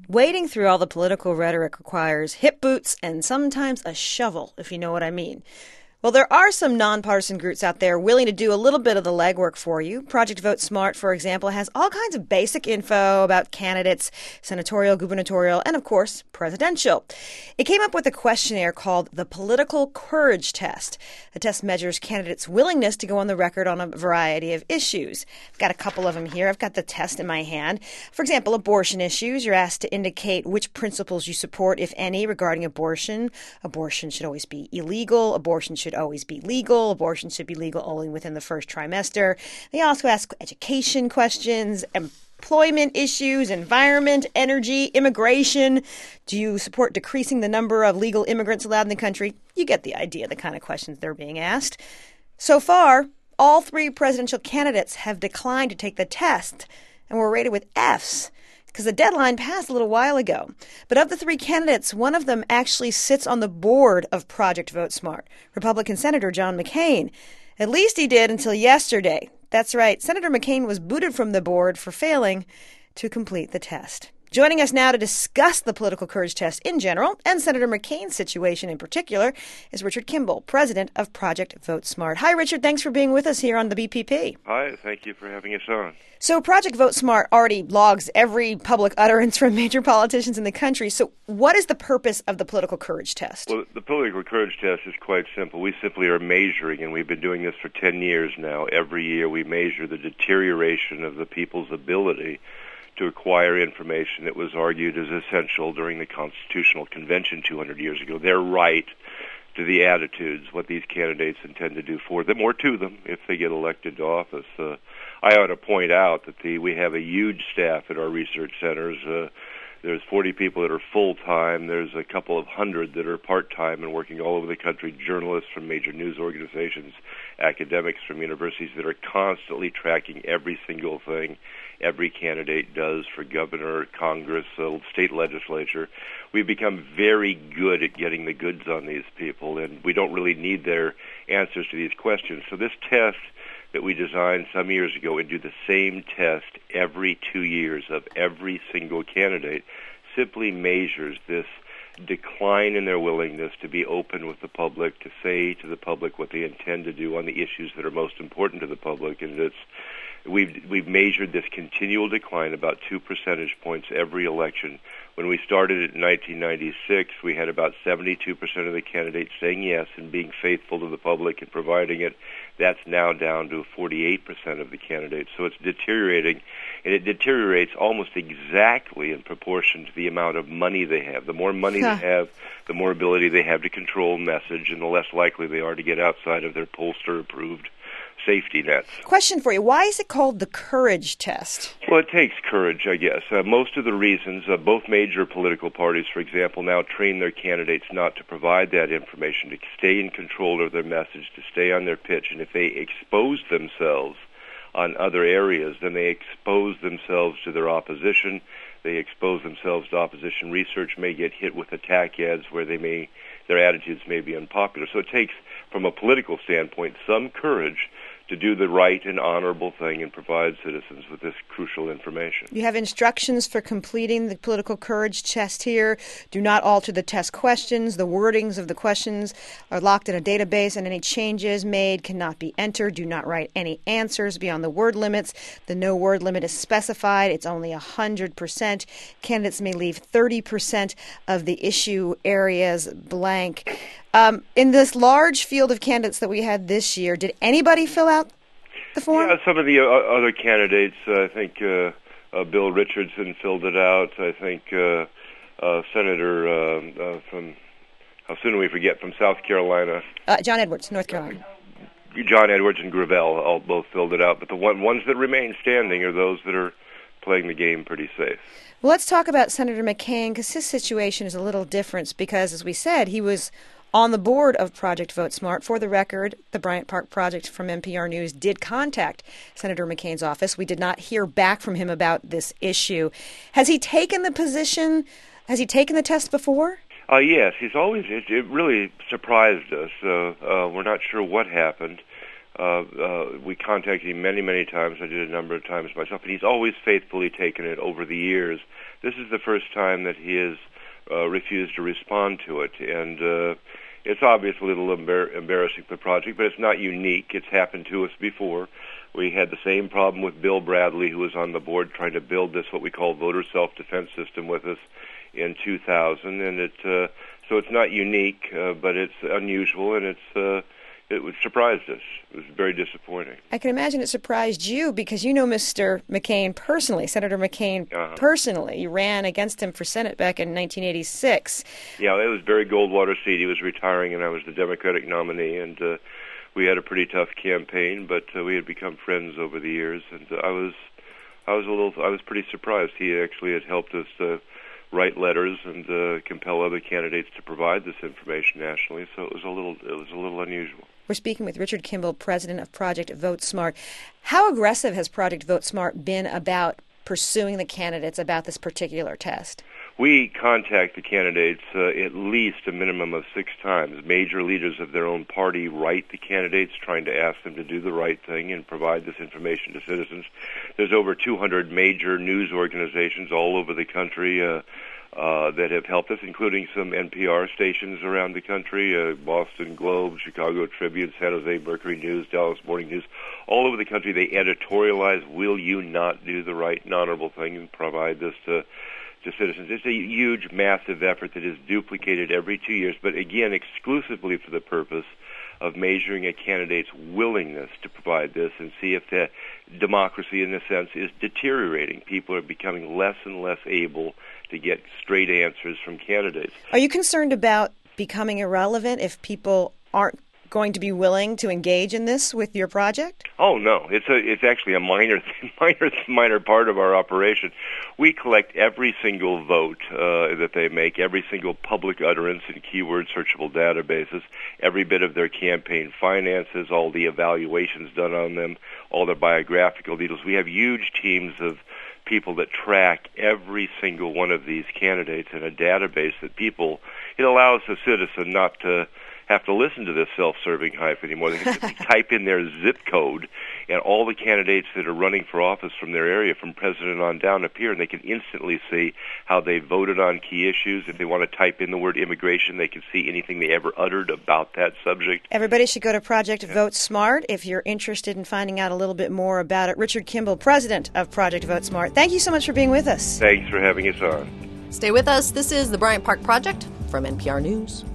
Wading through all the political rhetoric requires hip boots and sometimes a shovel, if you know what I mean. Well, there are some nonpartisan groups out there willing to do a little bit of the legwork for you. Project Vote Smart, for example, has all kinds of basic info about candidates, senatorial, gubernatorial, and, of course, presidential. It came up with a questionnaire called the Political Courage Test. The test measures candidates' willingness to go on the record on a variety of issues. I've got a couple of them here. I've got the test in my hand. For example, abortion issues. You're asked to indicate which principles you support, if any, regarding abortion. Abortion should always be illegal. Abortion should always be legal. Abortion should be legal only within the first trimester. They also ask education questions, employment issues, environment, energy, immigration. Do you support decreasing the number of legal immigrants allowed in the country? You get the idea, the kind of questions they're being asked. So far, all three presidential candidates have declined to take the test and were rated with Fs, because the deadline passed a little while ago. But of the three candidates, one of them actually sits on the board of Project Vote Smart, Republican Senator John McCain. At least he did until yesterday. That's right, Senator McCain was booted from the board for failing to complete the test. Joining us now to discuss the political courage test in general and Senator McCain's situation in particular is Richard Kimball, president of Project Vote Smart. Hi, Richard. Thanks for being with us here on the BPP. Hi. Thank you for having us on. So Project Vote Smart already logs every public utterance from major politicians in the country. So what is the purpose of the political courage test? Well, the political courage test is quite simple. We simply are measuring, and we've been doing this for 10 years now. Every year we measure the deterioration of the people's ability to acquire information that was argued as essential during the Constitutional Convention 200 years ago. Their right to the attitudes, what these candidates intend to do for them or to them if they get elected to office. I ought to point out that we have a huge staff at our research centers. There's 40 people that are full-time. There's a couple of hundred that are part-time and working all over the country, journalists from major news organizations, academics from universities that are constantly tracking every single thing every candidate does for governor, Congress, state legislature. We've become very good at getting the goods on these people, and we don't really need their answers to these questions. So this test that we designed some years ago and do the same test every 2 years of every single candidate simply measures this decline in their willingness to be open with the public, to say to the public what they intend to do on the issues that are most important to the public. And we've measured this continual decline about 2 percentage points every election. When we started in 1996, we had about 72% of the candidates saying yes and being faithful to the public and providing it. That's now down to 48% of the candidates. So it's deteriorating, and it deteriorates almost exactly in proportion to the amount of money they have. The more money they have, the more ability they have to control message, and the less likely they are to get outside of their pollster-approved safety nets. Question for you. Why is it called the courage test? Well, it takes courage, I guess. Most of the reasons, both major political parties, for example, now train their candidates not to provide that information, to stay in control of their message, to stay on their pitch. And if they expose themselves on other areas, then they expose themselves to their opposition. They expose themselves to opposition. Research may get hit with attack ads where their attitudes may be unpopular. So it takes, from a political standpoint, some courage to do the right and honorable thing and provide citizens with this crucial information. You have instructions for completing the political courage test here. Do not alter the test questions. The wordings of the questions are locked in a database, and any changes made cannot be entered. Do not write any answers beyond the word limits. The no word limit is specified. It's only 100%. Candidates may leave 30% of the issue areas blank. In this large field of candidates that we had this year, did anybody fill out the form? Yeah, some of the other candidates, I think Bill Richardson filled it out. I think Senator from, how soon do we forget, from South Carolina? John Edwards, North Carolina. John Edwards and Gravel both filled it out. But the ones that remain standing are those that are playing the game pretty safe. Well, let's talk about Senator McCain, because his situation is a little different because, as we said, he was on the board of Project Vote Smart. For the record, the Bryant Park Project from NPR News did contact Senator McCain's office. We did not hear back from him about this issue. Has he taken the position? Has he taken the test before? Yes, he's always. It really surprised us. We're not sure what happened. We contacted him many, many times. I did a number of times myself, and he's always faithfully taken it over the years. This is the first time that he has refused to respond to it, and it's obviously a little embarrassing for the project, but it's not unique. It's happened to us before. We had the same problem with Bill Bradley, who was on the board trying to build this, what we call voter self-defense system with us in 2000, and so it's not unique, but it's unusual, and it surprised us. It was very disappointing. I can imagine it surprised you because you know Mr. McCain personally, Senator McCain personally. You ran against him for Senate back in 1986. Yeah, it was Barry Goldwater seat. He was retiring, and I was the Democratic nominee, and we had a pretty tough campaign, but we had become friends over the years, and I was pretty surprised. He actually had helped us write letters and compel other candidates to provide this information nationally, so it was a little unusual. We're speaking with Richard Kimball, president of Project Vote Smart. How aggressive has Project Vote Smart been about pursuing the candidates about this particular test? We contact the candidates at least a minimum of 6 times. Major leaders of their own party write the candidates trying to ask them to do the right thing and provide this information to citizens. There's over 200 major news organizations all over the country that have helped us, including some NPR stations around the country, Boston Globe, Chicago Tribune, San Jose Mercury News, Dallas Morning News. All over the country they editorialize, will you not do the right and honorable thing and provide this to citizens. It's a huge, massive effort that is duplicated every 2 years, but again, exclusively for the purpose of measuring a candidate's willingness to provide this and see if the democracy, in a sense, is deteriorating. People are becoming less and less able to get straight answers from candidates. Are you concerned about becoming irrelevant if people aren't going to be willing to engage in this with your project? Oh no, it's actually a minor part of our operation. We collect every single vote that they make, every single public utterance in keyword searchable databases, every bit of their campaign finances, all the evaluations done on them, all their biographical details. We have huge teams of people that track every single one of these candidates in a database that it allows a citizen not to have to listen to this self-serving hype anymore. They can simply type in their zip code, and all the candidates that are running for office from their area, from president on down, appear, and they can instantly see how they voted on key issues. If they want to type in the word immigration, they can see anything they ever uttered about that subject. Everybody should go to Project Vote Smart if you're interested in finding out a little bit more about it. Richard Kimball, president of Project Vote Smart, thank you so much for being with us. Thanks for having us on. Stay with us. This is the Bryant Park Project from NPR News.